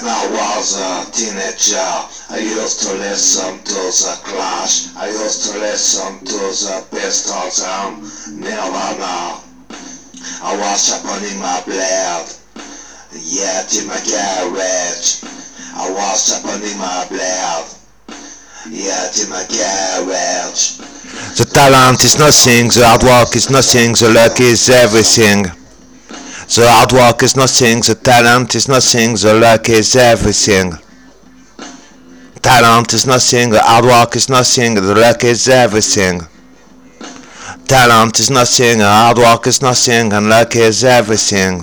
When I was a teenager, I used to listen to the Clash. I used to listen to the Pistols and Nirvana. I was sharpening my blade, yet in my garage. I was sharpening my blade, yet in my garage. The talent is nothing, the hard work is nothing, the luck is everything. The hard work is nothing, the talent is nothing, the luck is everything. Talent is nothing, the hard work is nothing, the luck is everything. Talent is nothing, the hard work is nothing, and luck is everything.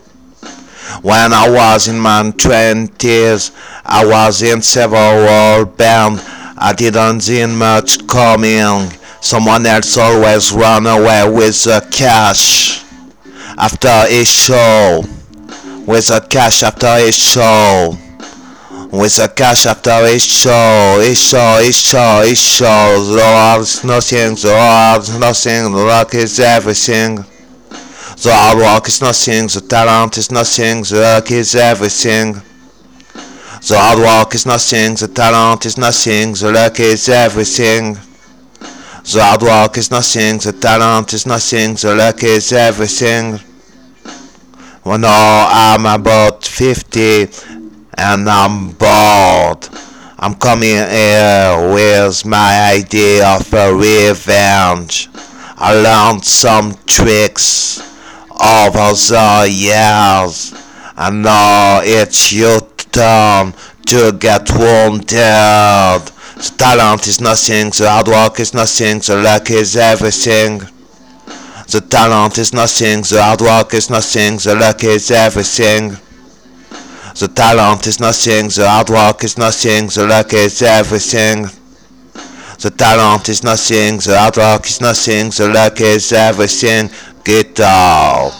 When I was in my 20s, I was in several bands. I didn't see much coming. Someone else always run away with the cash after each show. With the cash after each show. With the cash after each show. Each show, each show, each show. The hard is nothing, the hard is nothing, the luck is everything. The hard work is nothing, the talent is nothing, the luck is everything. The hard work is nothing, the talent is nothing, the luck is everything. The hard work is nothing, the talent is nothing, the luck is everything. Well, now I'm about 50 and I'm bored. I'm coming here with my idea of a revenge. I learned some tricks over the years, and now it's your turn to get wounded. The talent is nothing, the hard work is nothing, the luck is everything. The talent is nothing, the hard work is nothing, the luck is everything. The talent is nothing, the hard work is nothing, the luck is everything. The talent is nothing, the hard work is nothing, the luck is everything. Guitar.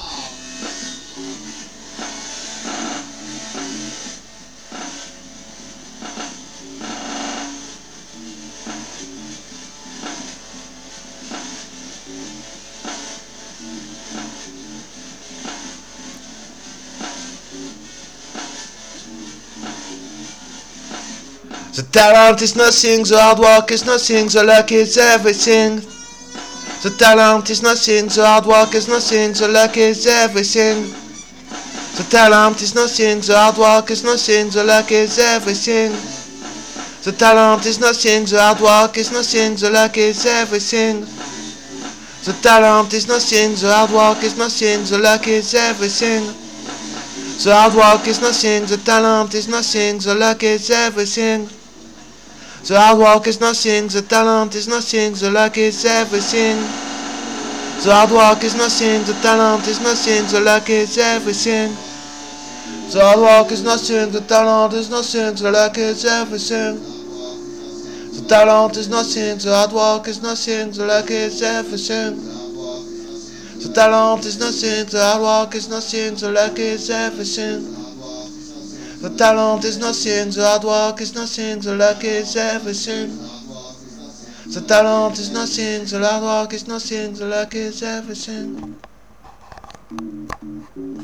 The talent is nothing, the hard work is nothing, the luck is everything. The talent is nothing, the hard work is nothing, the luck is everything. The talent is nothing, the hard work is nothing, the luck is everything. The talent is nothing, the hard work is nothing, the luck is everything. The talent is nothing, the hard work is nothing, the luck is everything. The hard work is nothing, the talent is nothing, the luck is everything. The hard work is nothing, the talent is nothing, the luck is everything. The hard work is nothing, the talent is nothing, the luck is everything. The hard work is nothing, the talent is nothing, the luck is everything. The talent is nothing, the hard work is nothing, the luck is everything. The talent is nothing, the hard work is nothing, the luck is everything. The talent is nothing, the hard work is nothing, the luck is everything. The talent is nothing, the hard work is nothing, the luck is everything.